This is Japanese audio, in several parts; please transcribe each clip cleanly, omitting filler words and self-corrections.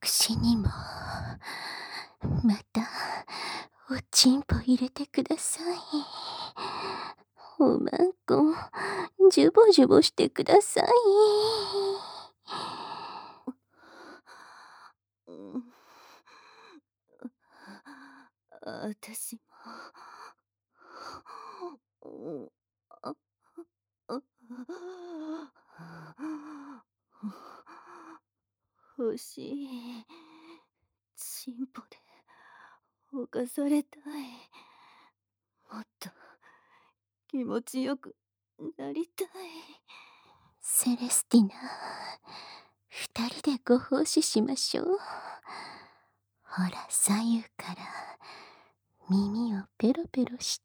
私にも、また、おちんぽ入れてください。おまんこ、ジュボジュボしてください。 あたしも、欲しい。チンポで犯されたい。もっと気持ちよくなりたい。 セレスティナ、二人でご奉仕しましょう。ほら、左右から耳をペロペロして。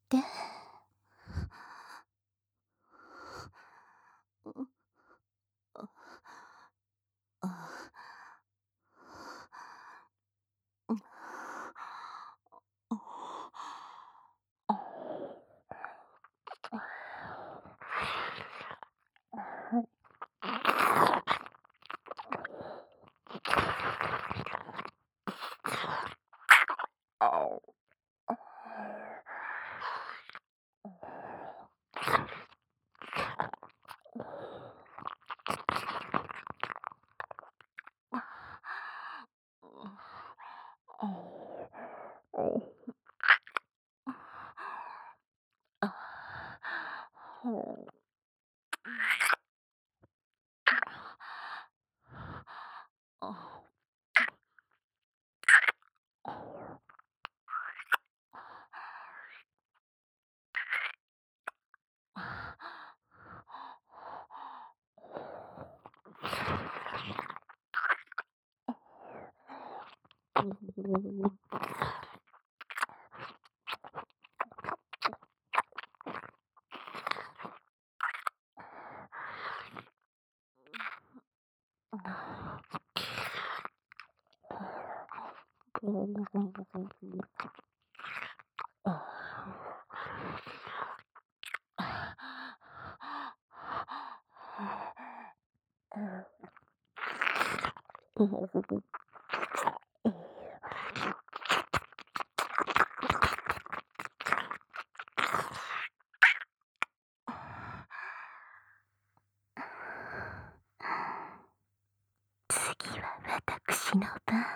次は私の番。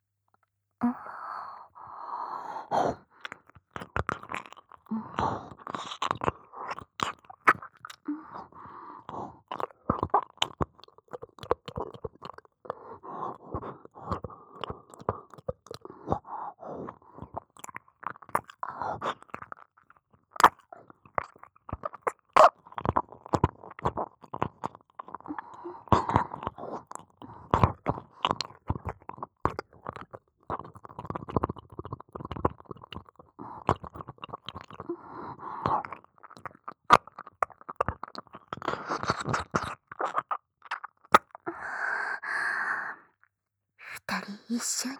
二人一緒に。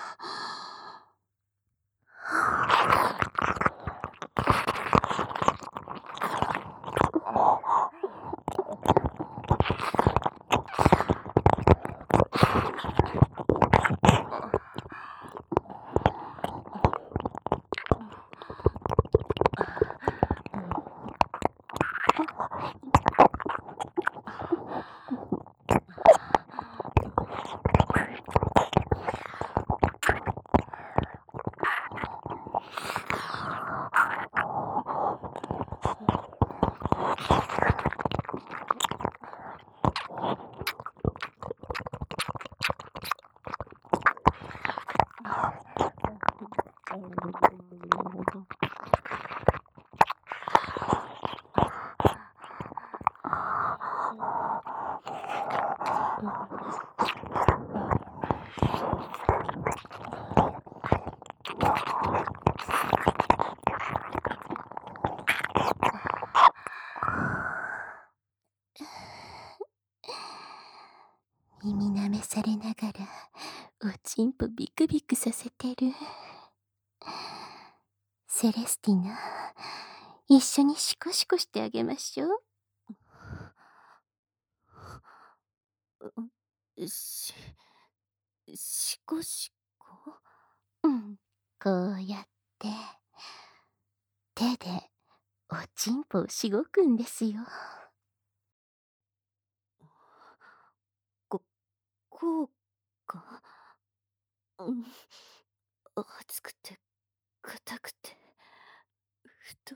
耳舐めされながらおちんぽビクビクさせてる。セレスティナ、一緒にシコシコしてあげましょう。 しこしこ。 うん、こうやって手でおちんぽをしごくんですよ。 ここうか。うん。熱くて硬くて太い。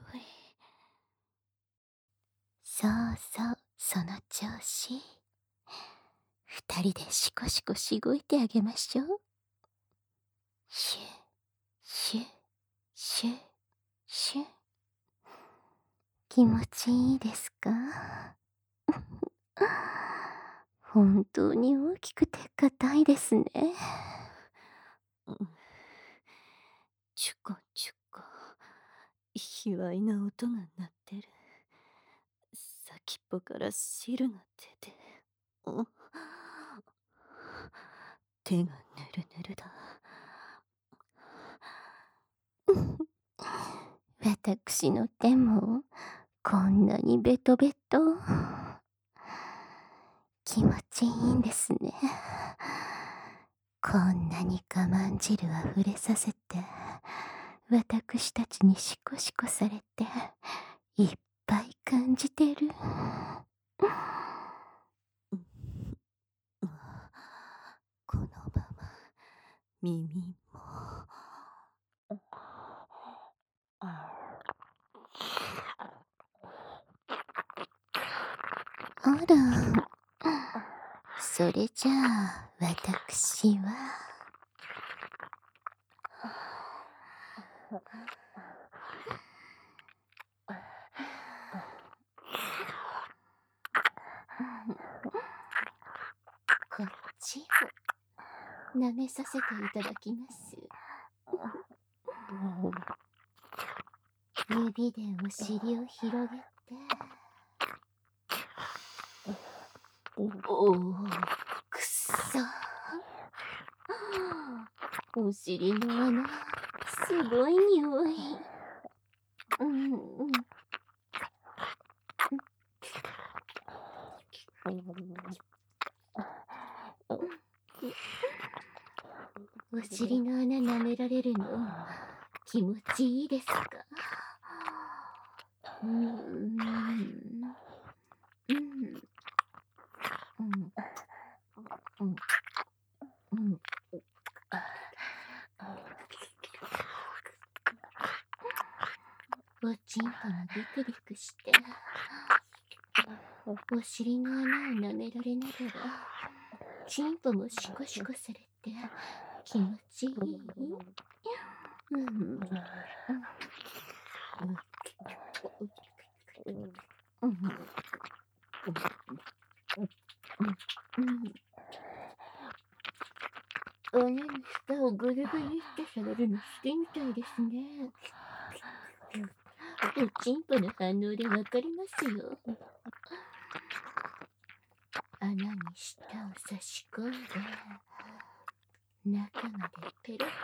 そうそう、その調子。二人でシコシコしごいてあげましょう。シュシュシュシュ。気持ちいいですか？本当に大きくて硬いですね。 うん。チュコチュコ。卑猥な音が鳴ってる。先っぽから汁が出て。うん。手がぬるぬるだ。 私の手もこんなにベトベト。気持ちいいんですね。こんなに我慢汁あふれさせて、私たちにシコシコされて、いっぱい感じてる。 このまま耳も。 あら、それじゃあ私はこっちを舐めさせていただきます。指でお尻を広げて、おお、くっそ。お尻の穴、すごい匂い。うんうん。お尻の穴舐められるの気持ちいいですか？うんうんうんうんうん。おちんぽもビクビクして、お尻の穴を舐められながら、ちんぽもシコシコされて気持ちいい。うん。穴の下をぐるぐるってされるの好きみたいですね。おちんぽの反応でわかりますよ。穴に舌を差し込んで、中までペロッ。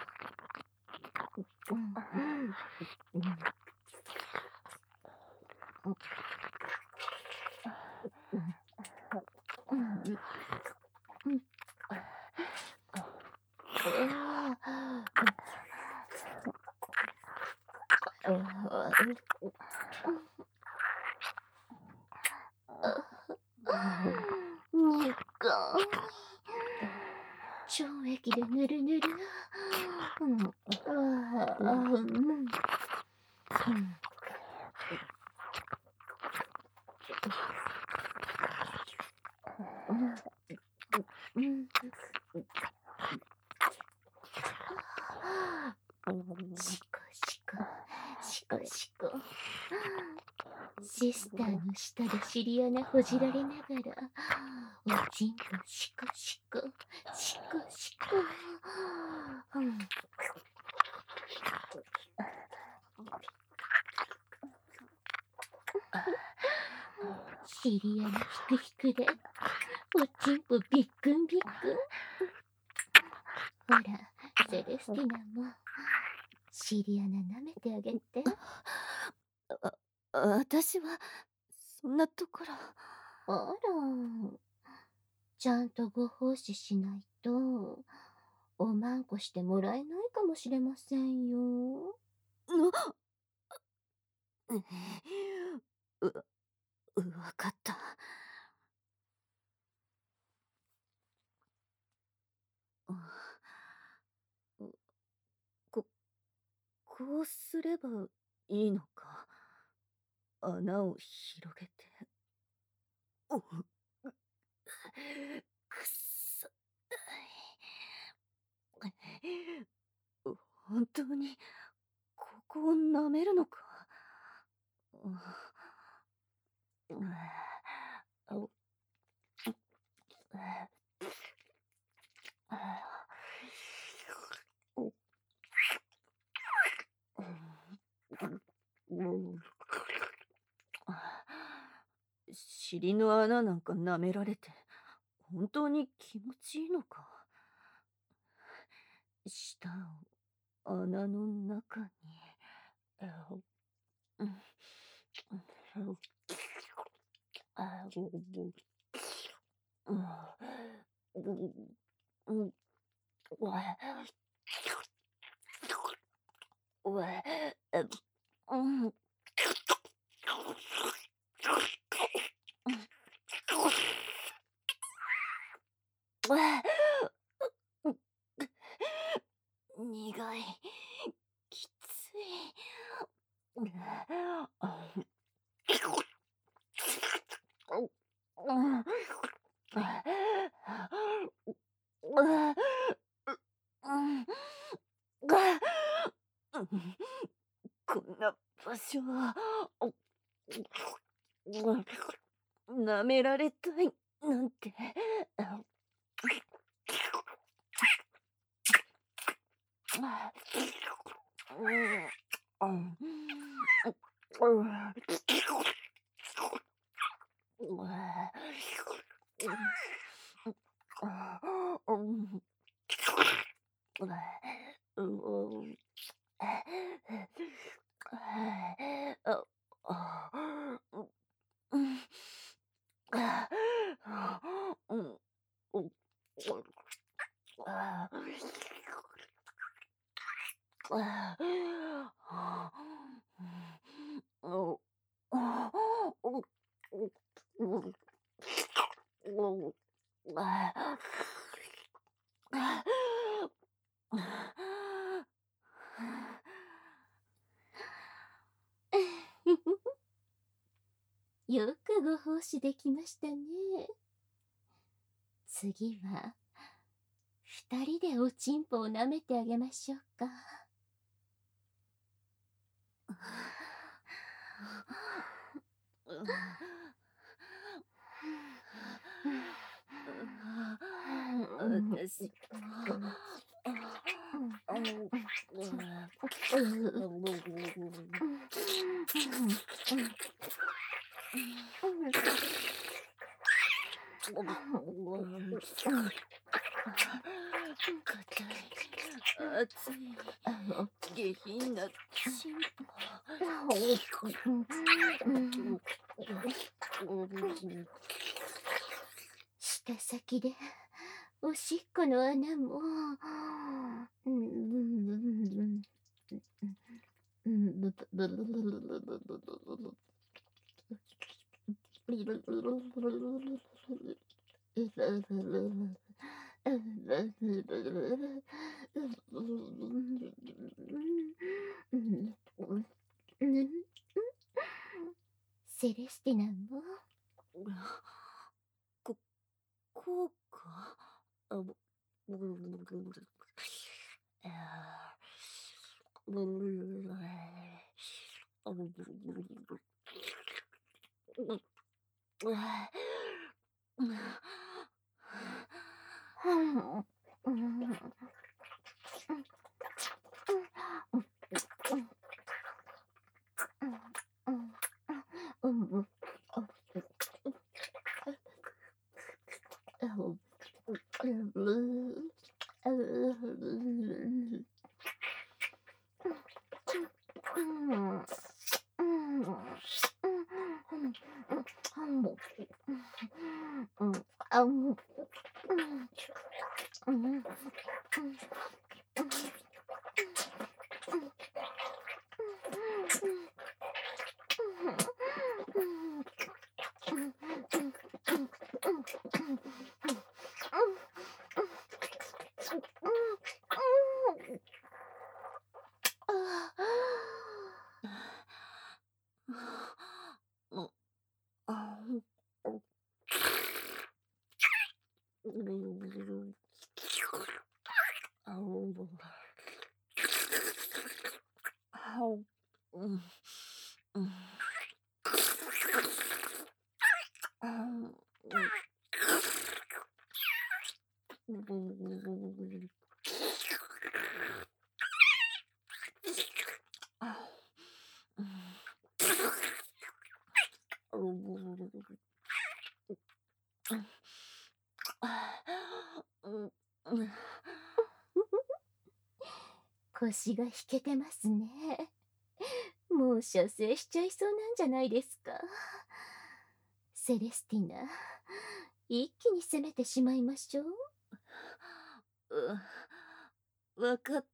にっこい。腸液でぬるぬる。シコシコ、シコシコ。シスターの下で尻穴ほじられながら、おちんぽシコシコ、シコシコ。尻穴ひくひくで、おちんぽびっくんびっくん。ほら、セレスティナも尻穴舐めてあげて。 私はそんなところ。 あら、 ちゃんとご奉仕しないと、おまんこしてもらえないかもしれませんよ。 う、わかった。こ、こうすればいいのか。穴を広げて。うくっそ。本当に、ここを舐めるのか。尻の穴なんか舐められて、本当に気持ちいいのか。舌を穴の中に。苦い。きつい。こんな場所は舐められたいなんて。 よくご奉仕できましたね。次は、二人でおちんぽを舐めてあげましょうか。 私、熱い下品なチン舌先でおしっこの穴もセレスティナもこうか。 腰が引けてますね。もう射精しちゃいそうなんじゃないですか。セレスティナ、一気に攻めてしまいましょう。 わかった。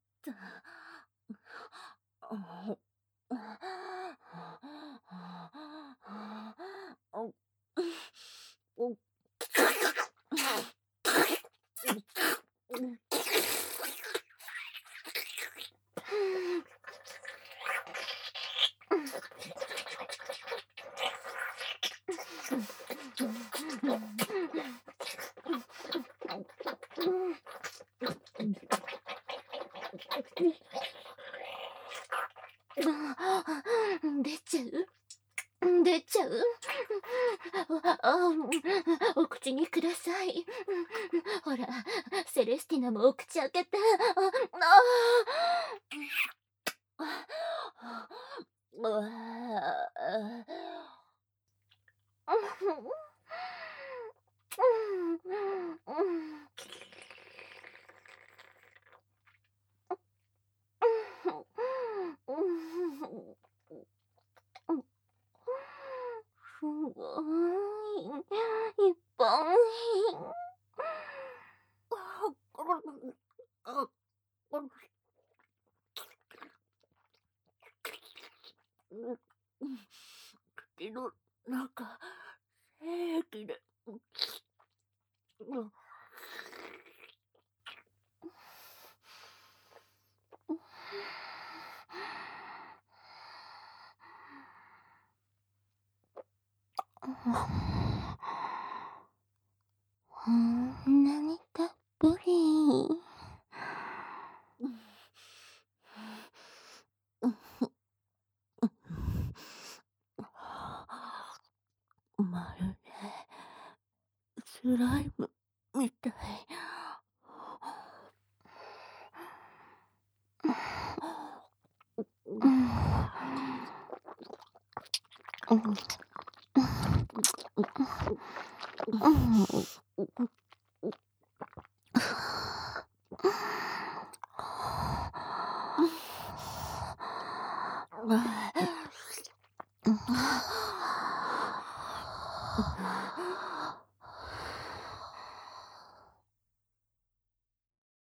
出ちゃう出ちゃうお口にください。ほら、セレスティナもお口開けて。すごい、いっぱい。 口の中、平気で。 こんなにたっぷり。 まるでスライムみたい。